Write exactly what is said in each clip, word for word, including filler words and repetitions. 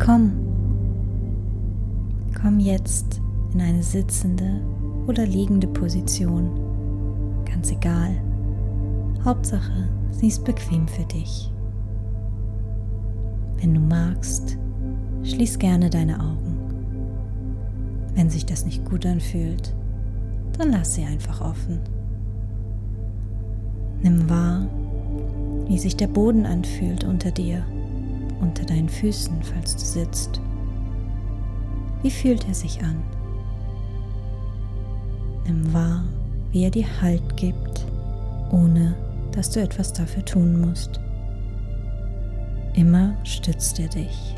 komm. Komm jetzt in eine sitzende oder liegende Position. Ganz egal. Hauptsache, sie ist bequem für dich. Wenn du magst, schließ gerne deine Augen. Wenn sich das nicht gut anfühlt, dann lass sie einfach offen. Nimm wahr, wie sich der Boden anfühlt unter dir, unter deinen Füßen, falls du sitzt. Wie fühlt er sich an? Nimm wahr, wie er dir Halt gibt, ohne dass du etwas dafür tun musst. Immer stützt er dich.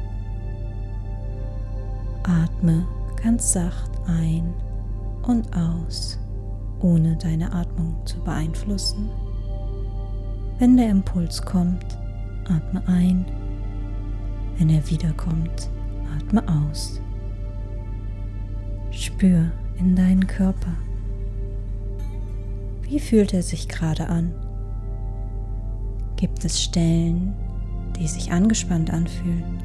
Atme ganz sacht ein und aus, ohne deine Atmung zu beeinflussen. Wenn der Impuls kommt, atme ein. Wenn er wiederkommt, atme aus. Spür in deinen Körper. Wie fühlt er sich gerade an? Gibt es Stellen, die sich angespannt anfühlen?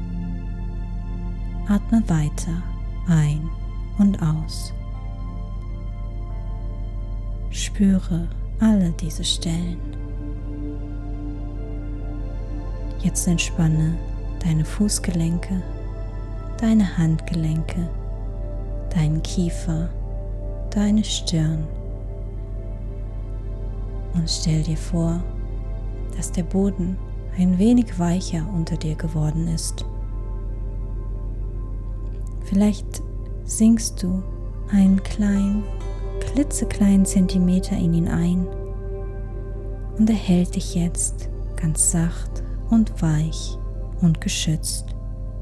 Atme weiter ein und aus. Spüre alle diese Stellen. Jetzt entspanne deine Fußgelenke, deine Handgelenke, deinen Kiefer, deine Stirn. Und stell dir vor, dass der Boden ein wenig weicher unter dir geworden ist. Vielleicht sinkst du einen kleinen, klitzekleinen Zentimeter in ihn ein und er hält dich jetzt ganz sacht und weich und geschützt.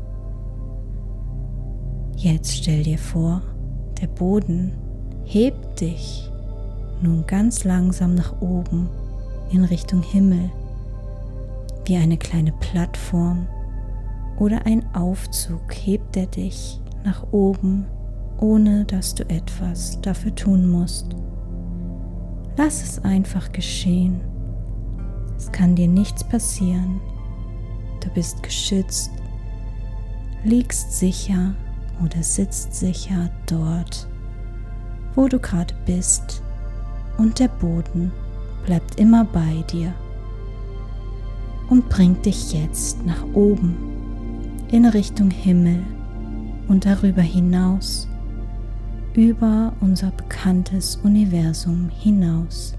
Jetzt stell dir vor, der Boden hebt dich nun ganz langsam nach oben in Richtung Himmel, wie eine kleine Plattform oder ein Aufzug hebt er dich nach oben, ohne dass du etwas dafür tun musst. Lass es einfach geschehen. Es kann dir nichts passieren. Du bist geschützt, liegst sicher oder sitzt sicher dort, wo du gerade bist, und der Boden bleibt immer bei dir und bringt dich jetzt nach oben in Richtung Himmel und darüber hinaus, über unser bekanntes Universum hinaus.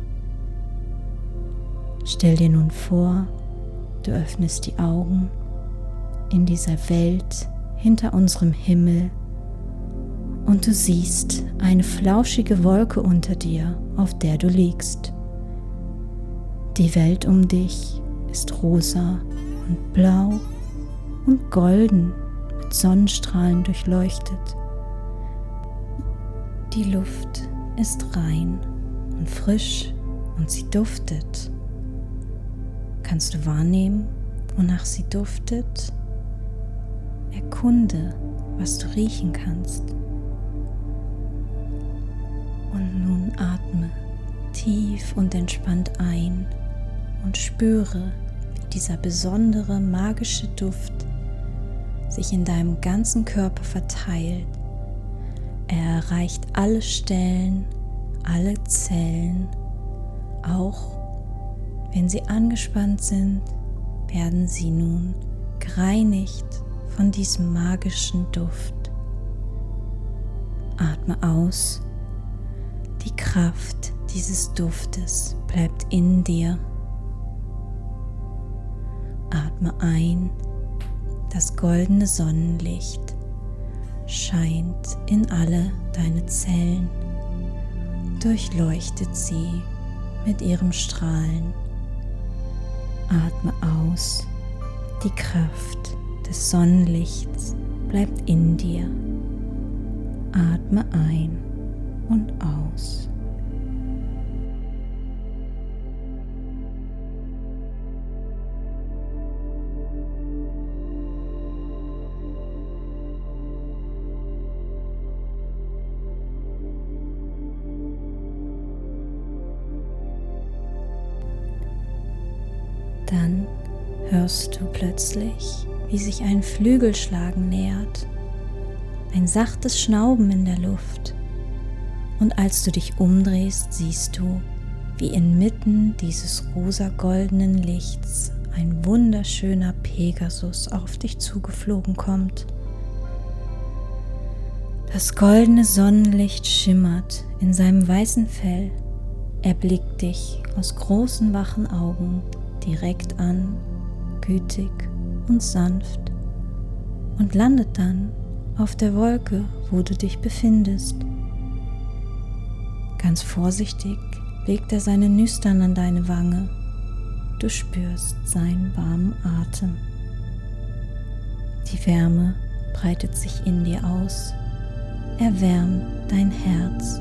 Stell dir nun vor, du öffnest die Augen in dieser Welt hinter unserem Himmel und du siehst eine flauschige Wolke unter dir, auf der du liegst. Die Welt um dich ist rosa und blau und golden mit Sonnenstrahlen durchleuchtet. Die Luft ist rein und frisch und sie duftet. Kannst du wahrnehmen, wonach sie duftet? Erkunde, was du riechen kannst. Und nun atme tief und entspannt ein und spüre, wie dieser besondere magische Duft sich in deinem ganzen Körper verteilt. Er erreicht alle Stellen, alle Zellen. Auch wenn sie angespannt sind, werden sie nun gereinigt von diesem magischen Duft. Atme aus. Die Kraft dieses Duftes bleibt in dir. Atme ein. Das goldene Sonnenlicht scheint in alle deine Zellen, durchleuchtet sie mit ihrem Strahlen. Atme aus. Die Kraft des Sonnenlichts bleibt in dir. Atme ein und aus. Dann hörst du plötzlich, wie sich ein Flügelschlagen nähert, ein sachtes Schnauben in der Luft. Und als du dich umdrehst, siehst du, wie inmitten dieses rosa-goldenen Lichts ein wunderschöner Pegasus auf dich zugeflogen kommt. Das goldene Sonnenlicht schimmert in seinem weißen Fell. Er blickt dich aus großen wachen Augen direkt an, gütig und sanft, und landet dann auf der Wolke, wo du dich befindest. Ganz vorsichtig legt er seine Nüstern an deine Wange. Du spürst seinen warmen Atem. Die Wärme breitet sich in dir aus, erwärmt dein Herz.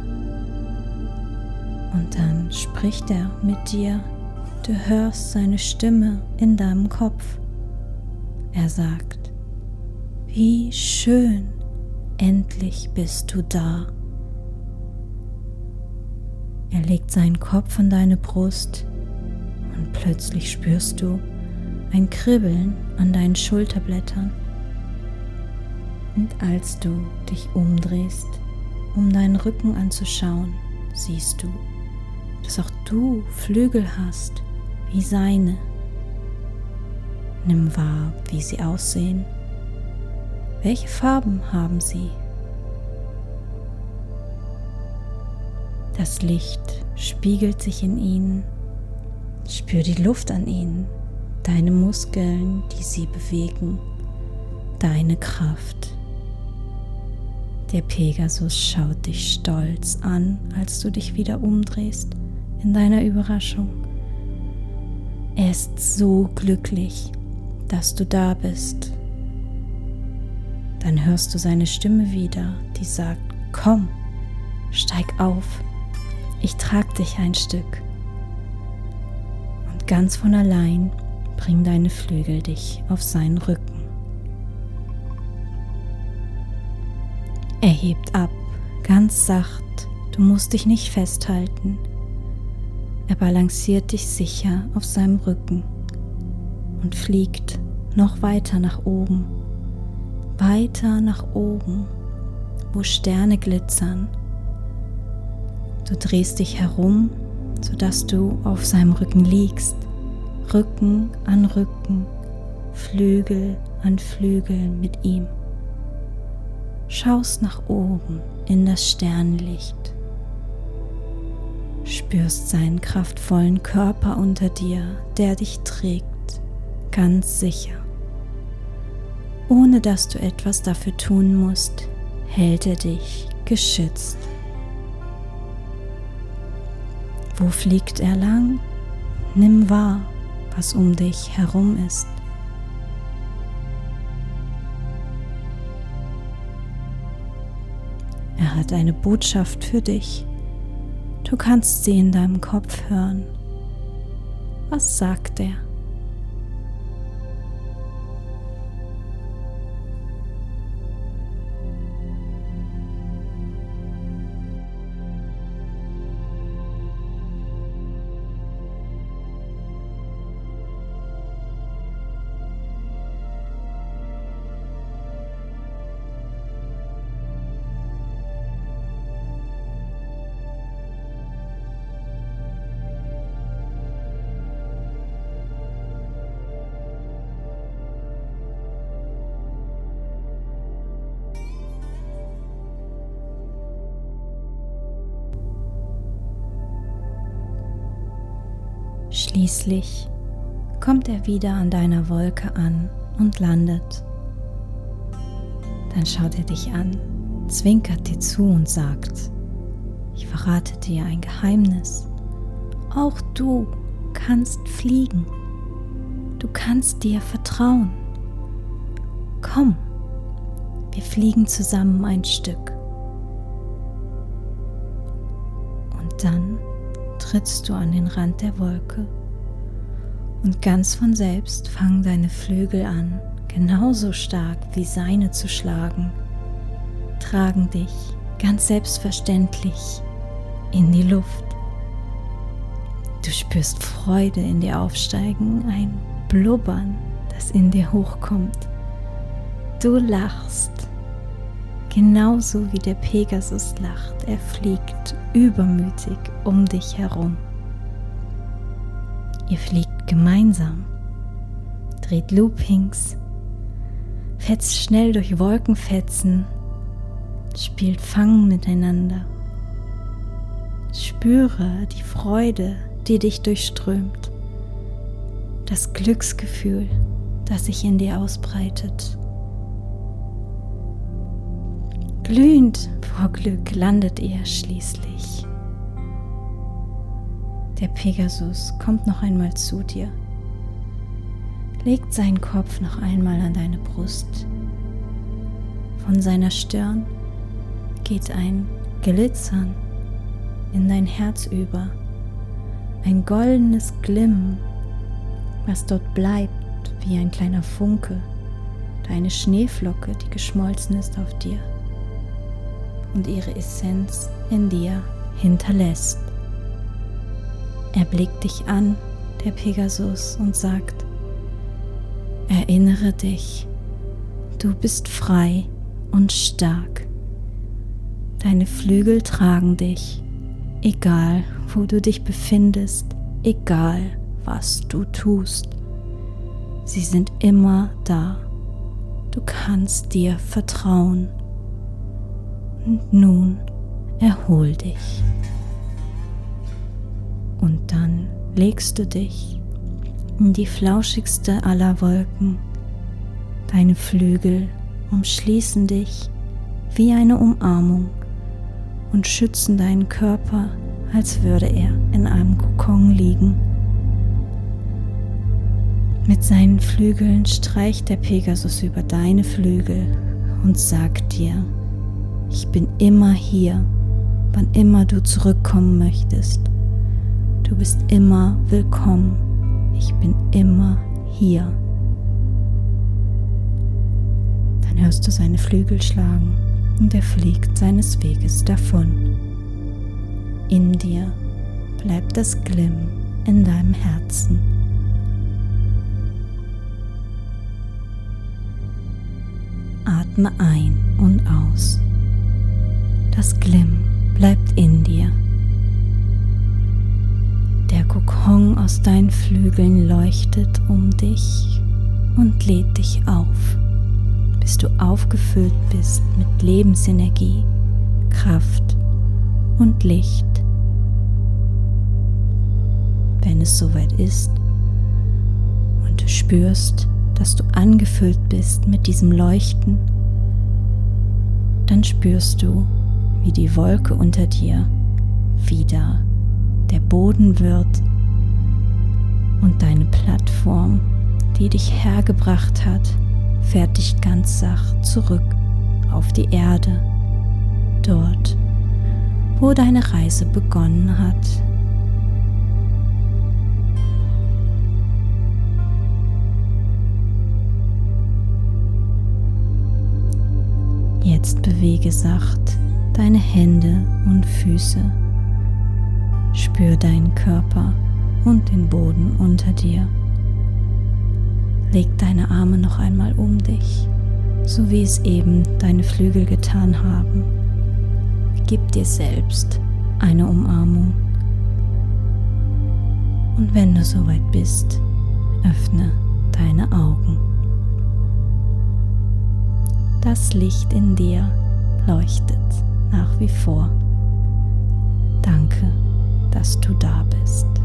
Und dann spricht er mit dir. Du hörst seine Stimme in deinem Kopf. Er sagt: Wie schön, endlich bist du da. Er legt seinen Kopf an deine Brust und plötzlich spürst du ein Kribbeln an deinen Schulterblättern. Und als du dich umdrehst, um deinen Rücken anzuschauen, siehst du, dass auch du Flügel hast wie seine. Nimm wahr, wie sie aussehen. Welche Farben haben sie? Das Licht spiegelt sich in ihnen. Spür die Luft an ihnen, deine Muskeln, die sie bewegen, deine Kraft. Der Pegasus schaut dich stolz an, als du dich wieder umdrehst in deiner Überraschung. Er ist so glücklich, dass du da bist. Dann hörst du seine Stimme wieder, die sagt: Komm, steig auf, ich trag dich ein Stück. Und ganz von allein bringen deine Flügel dich auf seinen Rücken. Er hebt ab, ganz sacht, du musst dich nicht festhalten. Er balanciert dich sicher auf seinem Rücken und fliegt noch weiter nach oben, weiter nach oben, wo Sterne glitzern. Du drehst dich herum, sodass du auf seinem Rücken liegst, Rücken an Rücken, Flügel an Flügel mit ihm. Schaust nach oben in das Sternenlicht, spürst seinen kraftvollen Körper unter dir, der dich trägt, ganz sicher. Ohne dass du etwas dafür tun musst, hält er dich geschützt. Wo fliegt er lang? Nimm wahr, was um dich herum ist. Er hat eine Botschaft für dich. Du kannst sie in deinem Kopf hören. Was sagt er? Schließlich kommt er wieder an deiner Wolke an und landet. Dann schaut er dich an, zwinkert dir zu und sagt: Ich verrate dir ein Geheimnis. Auch du kannst fliegen. Du kannst dir vertrauen. Komm, wir fliegen zusammen ein Stück. Und dann trittst du an den Rand der Wolke und ganz von selbst fangen deine Flügel an, genauso stark wie seine zu schlagen, tragen dich ganz selbstverständlich in die Luft. Du spürst Freude in dir aufsteigen, ein Blubbern, das in dir hochkommt. Du lachst, genauso wie der Pegasus lacht. Er fliegt übermütig um dich herum. Ihr fliegt gemeinsam, dreht Loopings, fetzt schnell durch Wolkenfetzen, spielt Fang miteinander. Spüre die Freude, die dich durchströmt, das Glücksgefühl, das sich in dir ausbreitet. Glühend vor Glück landet ihr schließlich. Der Pegasus kommt noch einmal zu dir, legt seinen Kopf noch einmal an deine Brust. Von seiner Stirn geht ein Glitzern in dein Herz über, ein goldenes Glimmen, was dort bleibt wie ein kleiner Funke, deine Schneeflocke, die geschmolzen ist auf dir und ihre Essenz in dir hinterlässt. Er blickt dich an, der Pegasus, und sagt: Erinnere dich, du bist frei und stark. Deine Flügel tragen dich, egal wo du dich befindest, egal was du tust. Sie sind immer da. Du kannst dir vertrauen. Und nun erhol dich. Und dann legst du dich in die flauschigste aller Wolken. Deine Flügel umschließen dich wie eine Umarmung und schützen deinen Körper, als würde er in einem Kokon liegen. Mit seinen Flügeln streicht der Pegasus über deine Flügel und sagt dir: Ich bin immer hier, wann immer du zurückkommen möchtest. Du bist immer willkommen. Ich bin immer hier. Dann hörst du seine Flügel schlagen und er fliegt seines Weges davon. In dir bleibt das Glimmen in deinem Herzen. Atme ein und aus. Das Glimmen bleibt in dir. Der Kokon aus deinen Flügeln leuchtet um dich und lädt dich auf, bis du aufgefüllt bist mit Lebensenergie, Kraft und Licht. Wenn es soweit ist und du spürst, dass du angefüllt bist mit diesem Leuchten, dann spürst du, wie die Wolke unter dir wieder der Boden wird und deine Plattform, die dich hergebracht hat, fährt dich ganz sacht zurück auf die Erde, dort, wo deine Reise begonnen hat. Jetzt bewege sacht deine Hände und Füße. Spür deinen Körper und den Boden unter dir. Leg deine Arme noch einmal um dich, so wie es eben deine Flügel getan haben. Gib dir selbst eine Umarmung. Und wenn du soweit bist, öffne deine Augen. Das Licht in dir leuchtet nach wie vor. Danke, dass du da bist.